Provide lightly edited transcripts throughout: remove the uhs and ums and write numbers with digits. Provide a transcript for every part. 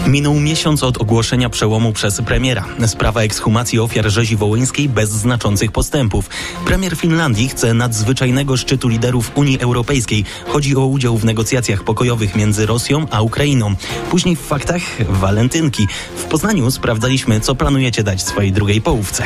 Minął miesiąc od ogłoszenia przełomu przez premiera. Sprawa ekshumacji ofiar rzezi wołyńskiej bez znaczących postępów. Premier Finlandii chce nadzwyczajnego szczytu liderów Unii Europejskiej. Chodzi o udział w negocjacjach pokojowych między Rosją a Ukrainą. Później w faktach walentynki. W Poznaniu sprawdzaliśmy, co planujecie dać swojej drugiej połówce.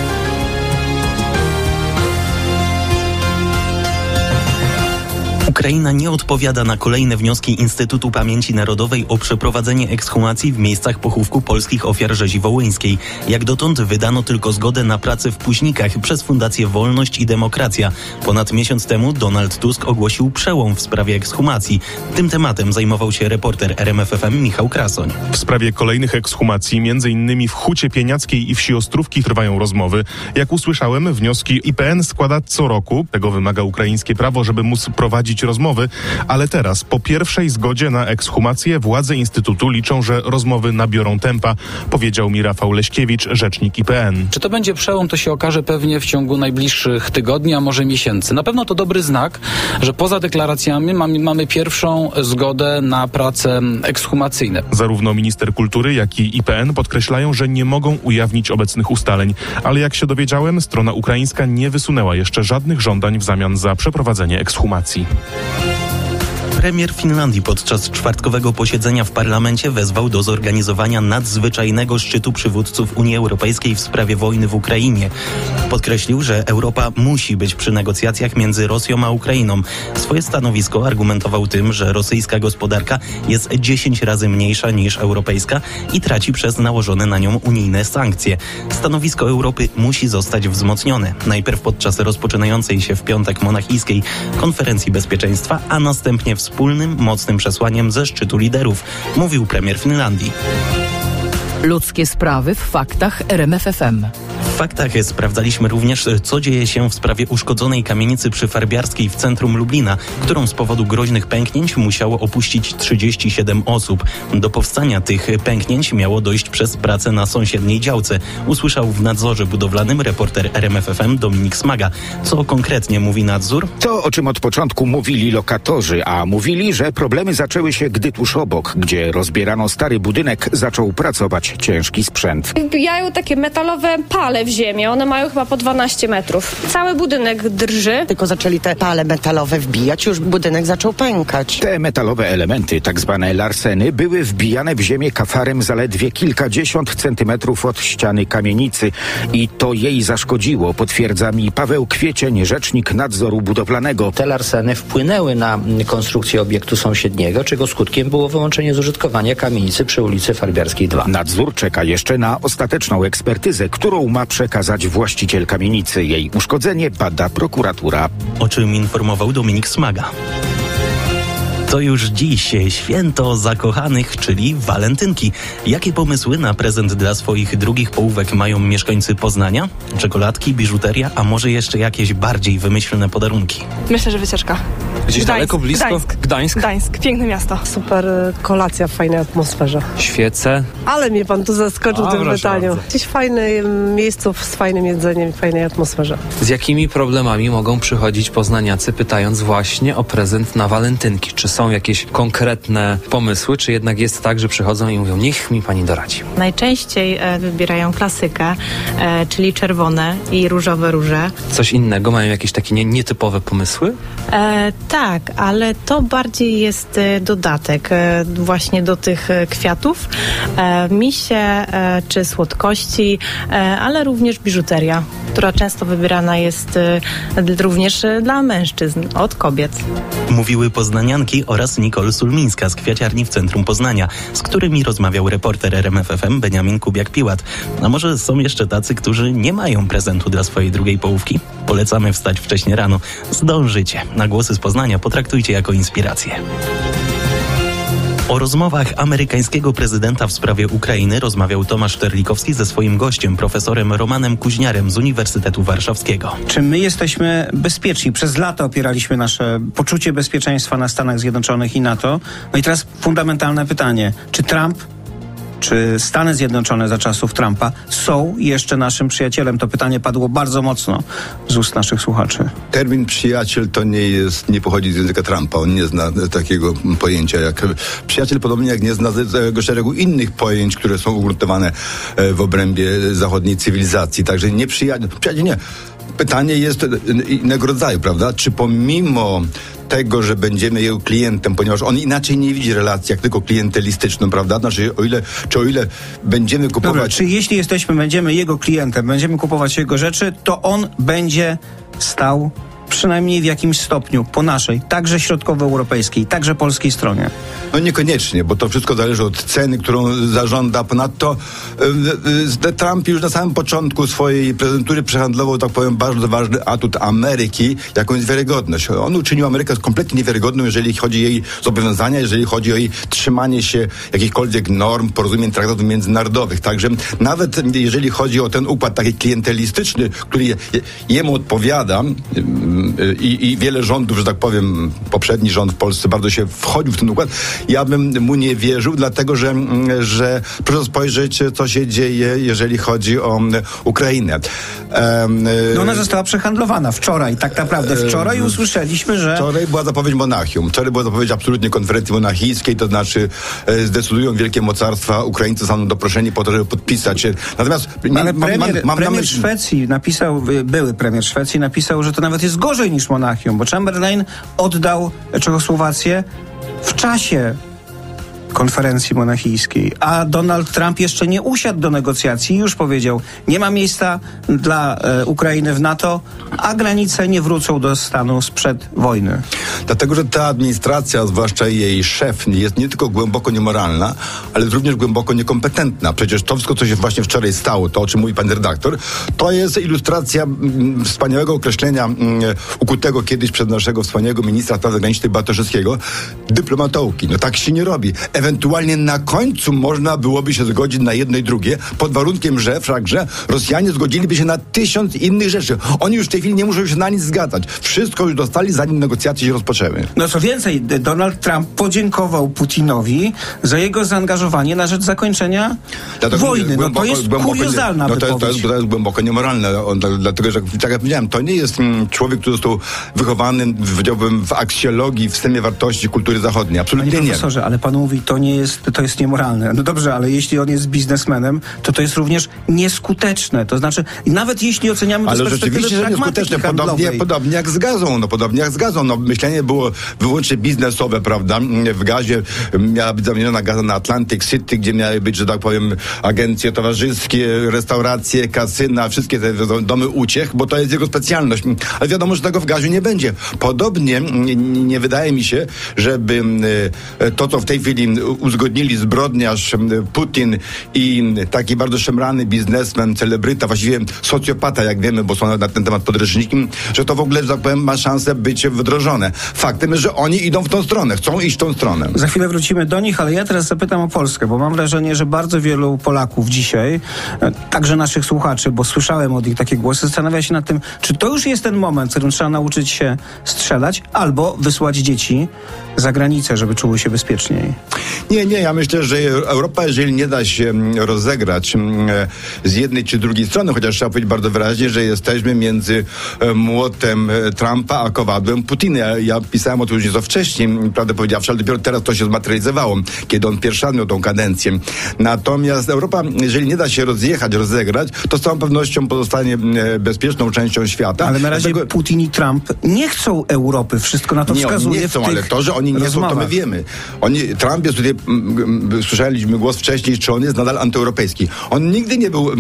Ukraina nie odpowiada na kolejne wnioski Instytutu Pamięci Narodowej o przeprowadzenie ekshumacji w miejscach pochówku polskich ofiar rzezi wołyńskiej. Jak dotąd wydano tylko zgodę na pracę w Puźnikach przez Fundację Wolność i Demokracja. Ponad miesiąc temu Donald Tusk ogłosił przełom w sprawie ekshumacji. Tym tematem zajmował się reporter RMF FM Michał Krasoń. W sprawie kolejnych ekshumacji, m.in. w Hucie Pieniackiej i wsi Ostrówki, trwają rozmowy. Jak usłyszałem, wnioski IPN składa co roku. Tego wymaga ukraińskie prawo, żeby móc prowadzić rozmowy, ale teraz po pierwszej zgodzie na ekshumację władze Instytutu liczą, że rozmowy nabiorą tempa, powiedział mi Rafał Leśkiewicz, rzecznik IPN. Czy to będzie przełom, to się okaże pewnie w ciągu najbliższych tygodni, a może miesięcy. Na pewno to dobry znak, że poza deklaracjami mamy pierwszą zgodę na prace ekshumacyjne. Zarówno minister kultury, jak i IPN podkreślają, że nie mogą ujawnić obecnych ustaleń, ale jak się dowiedziałem, strona ukraińska nie wysunęła jeszcze żadnych żądań w zamian za przeprowadzenie ekshumacji. Premier Finlandii podczas czwartkowego posiedzenia w parlamencie wezwał do zorganizowania nadzwyczajnego szczytu przywódców Unii Europejskiej w sprawie wojny w Ukrainie. Podkreślił, że Europa musi być przy negocjacjach między Rosją a Ukrainą. Swoje stanowisko argumentował tym, że rosyjska gospodarka jest 10 razy mniejsza niż europejska i traci przez nałożone na nią unijne sankcje. Stanowisko Europy musi zostać wzmocnione. Najpierw podczas rozpoczynającej się w piątek monachijskiej konferencji bezpieczeństwa, a następnie wspólnym, mocnym przesłaniem ze szczytu liderów, mówił premier Finlandii. Ludzkie sprawy w faktach RMF FM. W faktach sprawdzaliśmy również, co dzieje się w sprawie uszkodzonej kamienicy przyfarbiarskiej w centrum Lublina, którą z powodu groźnych pęknięć musiało opuścić 37 osób. Do powstania tych pęknięć miało dojść przez pracę na sąsiedniej działce. Usłyszał w nadzorze budowlanym reporter RMF FM Dominik Smaga. Co konkretnie mówi nadzór? To, o czym od początku mówili lokatorzy, a mówili, że problemy zaczęły się, gdy tuż obok, gdzie rozbierano stary budynek, zaczął pracować ciężki sprzęt. Wbijają takie metalowe pale w ziemię. One mają chyba po 12 metrów. Cały budynek drży. Tylko zaczęli te pale metalowe wbijać, już budynek zaczął pękać. Te metalowe elementy, tak zwane larseny, były wbijane w ziemię kafarem zaledwie kilkadziesiąt centymetrów od ściany kamienicy. I to jej zaszkodziło, potwierdza mi Paweł Kwiecień, rzecznik nadzoru budowlanego. Te larseny wpłynęły na konstrukcję obiektu sąsiedniego, czego skutkiem było wyłączenie z użytkowania kamienicy przy ulicy Farbiarskiej 2. Nadzór czeka jeszcze na ostateczną ekspertyzę, którą ma przekazać właściciel kamienicy. Jej uszkodzenie bada prokuratura. O czym informował Dominik Smaga. To już dziś święto zakochanych, czyli walentynki. Jakie pomysły na prezent dla swoich drugich połówek mają mieszkańcy Poznania? Czekoladki, biżuteria, a może jeszcze jakieś bardziej wymyślne podarunki? Myślę, że wycieczka. Gdzieś daleko, blisko? Gdańsk, piękne miasto. Super kolacja w fajnej atmosferze. Świece. Ale mnie pan tu zaskoczył tym pytaniem. Gdzieś fajne miejsce z fajnym jedzeniem i fajnej atmosferze. Z jakimi problemami mogą przychodzić poznaniacy, pytając właśnie o prezent na walentynki? Czy są jakieś konkretne pomysły, czy jednak jest tak, że przychodzą i mówią, niech mi pani doradzi? Najczęściej wybierają klasykę, czyli czerwone i różowe róże. Coś innego? Mają jakieś takie nietypowe pomysły? Tak, ale to bardziej jest dodatek właśnie do tych kwiatów. Misie czy słodkości, ale również biżuteria, która często wybierana jest również dla mężczyzn, od kobiet. Mówiły poznanianki oraz Nicole Sulmińska z kwiaciarni w centrum Poznania, z którymi rozmawiał reporter RMF FM Beniamin Kubiak-Piłat. A może są jeszcze tacy, którzy nie mają prezentu dla swojej drugiej połówki? Polecamy wstać wcześnie rano. Zdążycie. Na głosy z Poznania potraktujcie jako inspirację. O rozmowach amerykańskiego prezydenta w sprawie Ukrainy rozmawiał Tomasz Terlikowski ze swoim gościem, profesorem Romanem Kuźniarem z Uniwersytetu Warszawskiego. Czy my jesteśmy bezpieczni? Przez lata opieraliśmy nasze poczucie bezpieczeństwa na Stanach Zjednoczonych i NATO. No i teraz fundamentalne pytanie. Czy Trump czy Stany Zjednoczone za czasów Trumpa są jeszcze naszym przyjacielem? To pytanie padło bardzo mocno z ust naszych słuchaczy. Termin przyjaciel to nie pochodzi z języka Trumpa. On nie zna takiego pojęcia jak przyjaciel, podobnie jak nie zna tego szeregu innych pojęć, które są ugruntowane w obrębie zachodniej cywilizacji. Także nie przyjaciel nie. Pytanie jest innego rodzaju, prawda? Czy pomimo tego, że będziemy jego klientem, ponieważ on inaczej nie widzi relacji jak tylko klientelistyczną, prawda? Znaczy, o ile będziemy kupować... Dobra, czy jeśli będziemy jego klientem, będziemy kupować jego rzeczy, to on będzie stał przynajmniej w jakimś stopniu po naszej, także środkowoeuropejskiej, także polskiej stronie? No niekoniecznie, bo to wszystko zależy od ceny, którą zażąda. Ponadto Trump już na samym początku swojej prezydentury przehandlował, tak powiem, bardzo ważny atut Ameryki, jakąś wiarygodność. On uczynił Amerykę kompletnie niewiarygodną, jeżeli chodzi o jej zobowiązania, jeżeli chodzi o jej trzymanie się jakichkolwiek norm, porozumień, traktatów międzynarodowych. Także nawet jeżeli chodzi o ten układ taki klientelistyczny, który jemu odpowiada, i wiele rządów, że tak powiem, poprzedni rząd w Polsce bardzo się wchodził w ten układ, ja bym mu nie wierzył, dlatego że proszę spojrzeć, co się dzieje, jeżeli chodzi o Ukrainę. No ona została przehandlowana wczoraj, tak naprawdę. Wczoraj usłyszeliśmy, że... Wczoraj była zapowiedź Monachium. Wczoraj była zapowiedź absolutnie konferencji monachijskiej, to znaczy zdecydują wielkie mocarstwa, Ukraińcy są doproszeni po to, żeby podpisać się. Natomiast... Ale premier Szwecji napisał, były premier Szwecji napisał, że to nawet jest gorzej niż Monachium, bo Chamberlain oddał Czechosłowację w czasie konferencji monachijskiej, a Donald Trump jeszcze nie usiadł do negocjacji i już powiedział, nie ma miejsca dla Ukrainy w NATO, a granice nie wrócą do stanu sprzed wojny. Dlatego, że ta administracja, zwłaszcza jej szef, jest nie tylko głęboko niemoralna, ale również głęboko niekompetentna. Przecież to wszystko, co się właśnie wczoraj stało, to o czym mówi pan redaktor, to jest ilustracja wspaniałego określenia ukutego kiedyś przez naszego wspaniałego ministra spraw zagranicznych Bartoszewskiego, dyplomatołki. No tak się nie robi. Ewentualnie na końcu można byłoby się zgodzić na jedno i drugie, pod warunkiem, że Rosjanie zgodziliby się na 1000 innych rzeczy. Oni już w tej chwili nie muszą się na nic zgadzać. Wszystko już dostali, zanim negocjacje się rozpoczęły. No co więcej, Donald Trump podziękował Putinowi za jego zaangażowanie na rzecz zakończenia wojny. To jest kuriozalna wypowiedź. To jest głęboko niemoralne. Dlatego, że tak jak powiedziałem, to nie jest człowiek, który został wychowany, powiedziałbym, w aksjologii, w systemie wartości kultury zachodniej. Absolutnie Panie profesorze, ale pan mówi, to jest niemoralne. No dobrze, ale jeśli on jest biznesmenem, to jest również nieskuteczne. To znaczy, nawet jeśli oceniamy to z perspektywy pragmatyki handlowej. Podobnie jak z gazą. No, myślenie było wyłącznie biznesowe, prawda? W gazie miała być zamieniona gaza na Atlantic City, gdzie miały być, że tak powiem, agencje towarzyskie, restauracje, kasyna, wszystkie te domy uciech, bo to jest jego specjalność. Ale wiadomo, że tego w gazie nie będzie. Podobnie nie wydaje mi się, żeby to, co w tej chwili uzgodnili zbrodniarz Putin i taki bardzo szemrany biznesmen, celebryta, właściwie socjopata, jak wiemy, bo są na ten temat podręczniki, że to w ogóle, że tak powiem, ma szansę być wdrożone. Faktem jest, że oni idą w tą stronę, chcą iść w tą stronę. Za chwilę wrócimy do nich, ale ja teraz zapytam o Polskę, bo mam wrażenie, że bardzo wielu Polaków dzisiaj, także naszych słuchaczy, bo słyszałem od nich takie głosy, zastanawia się nad tym, czy to już jest ten moment, w którym trzeba nauczyć się strzelać, albo wysłać dzieci za granicę, żeby czuły się bezpieczniej. Nie, ja myślę, że Europa, jeżeli nie da się rozegrać z jednej czy drugiej strony, chociaż trzeba powiedzieć bardzo wyraźnie, że jesteśmy między młotem Trumpa a kowadłem Putina. Ja pisałem o tym już nieco wcześniej, prawdę powiedziawszy, ale dopiero teraz to się zmaterializowało, kiedy on pierwszy miał tą kadencję. Natomiast Europa, jeżeli nie da się rozegrać, to z całą pewnością pozostanie bezpieczną częścią świata. Ale na razie Putin i Trump nie chcą Europy. Wszystko na to wskazuje. Oni nie chcą, ale to, że oni nie chcą, to my wiemy. Trump jest tutaj, słyszeliśmy głos wcześniej, czy on jest nadal antyeuropejski. On nigdy nie był,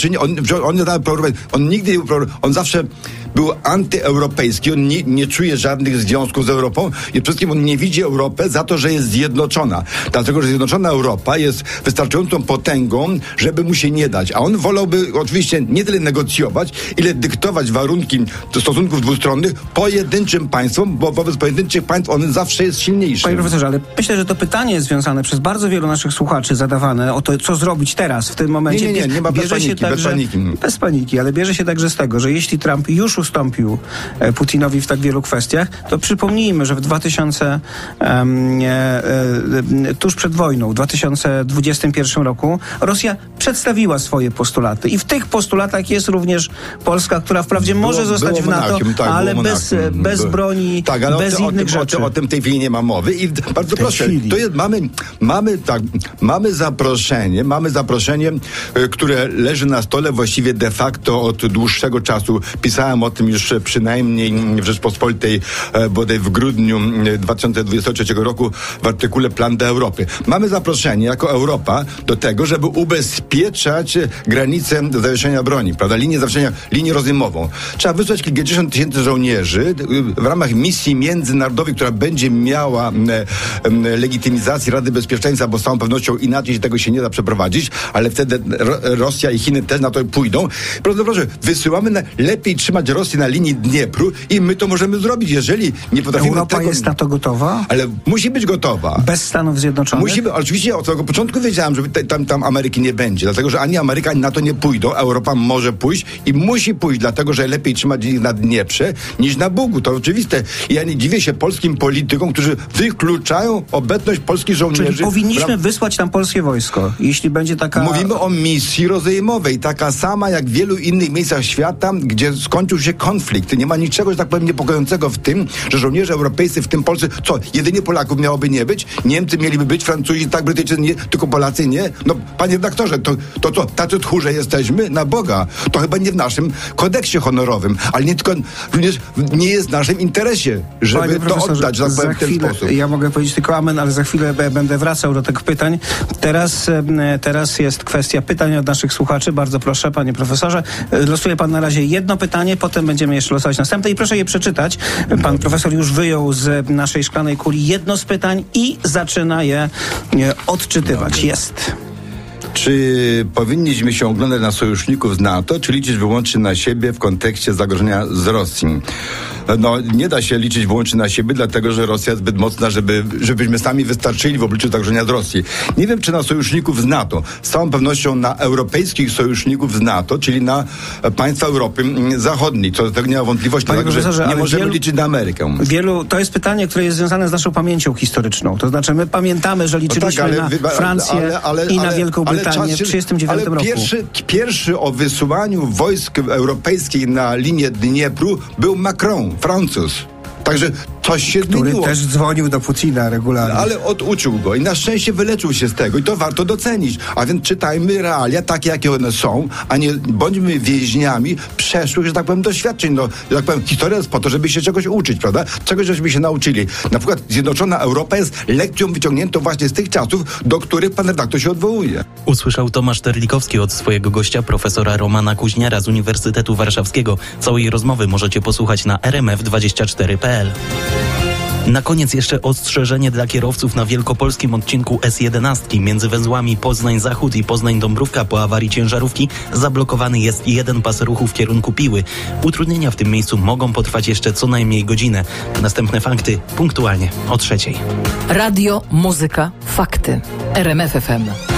on zawsze był antyeuropejski, on nie czuje żadnych związków z Europą i przede wszystkim on nie widzi Europę za to, że jest zjednoczona. Dlatego, że zjednoczona Europa jest wystarczającą potęgą, żeby mu się nie dać. A on wolałby oczywiście nie tyle negocjować, ile dyktować warunki stosunków dwustronnych pojedynczym państwom, bo wobec pojedynczych państw on zawsze jest silniejszy. Panie profesorze, ale myślę, że to pytanie jest związane przez bardzo wielu naszych słuchaczy zadawane o to, co zrobić teraz, w tym momencie. Nie ma bez paniki. Bez paniki, ale bierze się także z tego, że jeśli Trump już ustąpił Putinowi w tak wielu kwestiach, to przypomnijmy, że tuż przed wojną, w 2021 roku, Rosja przedstawiła swoje postulaty i w tych postulatach jest również Polska, która wprawdzie może zostać w NATO, ale bez broni, bez innych rzeczy. O tym w tej chwili nie ma mowy i bardzo proszę, to jest, mamy zaproszenie, które leży na stole właściwie de facto od dłuższego czasu. Pisałem o tym już przynajmniej w Rzeczpospolitej bodaj w grudniu 2023 roku w artykule Plan dla Europy. Mamy zaproszenie jako Europa do tego, żeby ubezpieczać granicę zawieszenia broni, prawda? Linię rozejmową. Trzeba wysłać kilkadziesiąt tysięcy żołnierzy w ramach misji międzynarodowej, która będzie miała legitymizację Rady Bezpieczeństwa, bo z całą pewnością inaczej tego się nie da przeprowadzić, ale wtedy Rosja i Chiny też na to pójdą. Proszę, wysyłamy lepiej trzymać Rosję na linii Dniepru i my to możemy zrobić, jeżeli nie potrafimy Europa jest na to gotowa? Ale musi być gotowa. Bez Stanów Zjednoczonych? Oczywiście od samego początku wiedziałem, że tam Ameryki nie będzie, dlatego że ani Ameryka, ani NATO nie pójdą. Europa może pójść i musi pójść, dlatego że lepiej trzymać ich na Dnieprze niż na Bugu. To oczywiste. I ja nie dziwię się polskim politykom, którzy wykluczają obecność polskich żołnierzy. Czyli powinniśmy wysłać tam polskie wojsko, jeśli będzie taka... Mówimy o misji rozejmowej, taka sama jak w wielu innych miejscach świata, gdzie skończył się konflikt. Nie ma niczego, że tak powiem, niepokojącego w tym, że żołnierze europejscy, w tym Polscy, jedynie Polaków miałoby nie być? Niemcy mieliby być, Francuzi tak, Brytyjczycy nie, tylko Polacy nie? No, panie redaktorze, to tacy tchórze jesteśmy? Na Boga. To chyba nie w naszym kodeksie honorowym, ale nie tylko, również nie jest w naszym interesie, żeby to oddać, że tak powiem, w ten sposób. Ja mogę powiedzieć tylko amen, ale za chwilę będę wracał do tych pytań. Teraz jest kwestia pytań od naszych słuchaczy. Bardzo proszę, panie profesorze. Losuje pan na razie jedno pytanie, potem będziemy jeszcze losować następne i proszę je przeczytać. Pan profesor już wyjął z naszej szklanej kuli jedno z pytań i zaczyna je odczytywać. Jest. Czy powinniśmy się oglądać na sojuszników z NATO, czy liczyć wyłącznie na siebie w kontekście zagrożenia z Rosji? No, nie da się liczyć wyłącznie na siebie, dlatego że Rosja jest zbyt mocna, żebyśmy sami wystarczyli w obliczu zagrożenia z Rosji. Nie wiem, czy na sojuszników z NATO. Z całą pewnością na europejskich sojuszników z NATO, czyli na państwa Europy Zachodniej. Co do tego nie ma wątpliwości, dlatego że nie możemy liczyć na Amerykę. To jest pytanie, które jest związane z naszą pamięcią historyczną. To znaczy, my pamiętamy, że liczyliśmy na Francję i na Wielką Brytanię w 1939 roku. Pierwszy o wysyłaniu wojsk europejskich na linię Dniepru był Macron, Francuz. Także coś się zmieniło. Który też dzwonił do Putina regularnie. Ale oduczył go i na szczęście wyleczył się z tego i to warto docenić. A więc czytajmy realia takie, jakie one są, a nie bądźmy więźniami przeszłych, że tak powiem, doświadczeń. No, że tak powiem, historia jest po to, żeby się czegoś uczyć, prawda? Czegoś, żeśmy się nauczyli. Na przykład Zjednoczona Europa jest lekcją wyciągniętą właśnie z tych czasów, do których pan redaktor się odwołuje. Usłyszał Tomasz Terlikowski od swojego gościa, profesora Romana Kuźniara z Uniwersytetu Warszawskiego. Całej rozmowy możecie posłuchać na rmf24.pl. Na koniec jeszcze ostrzeżenie dla kierowców na wielkopolskim odcinku S11 między węzłami Poznań Zachód i Poznań Dąbrówka. Po awarii ciężarówki zablokowany jest jeden pas ruchu w kierunku Piły. Utrudnienia w tym miejscu mogą potrwać jeszcze co najmniej godzinę. Następne fakty punktualnie o 3:00. Radio, muzyka, fakty. RMF FM.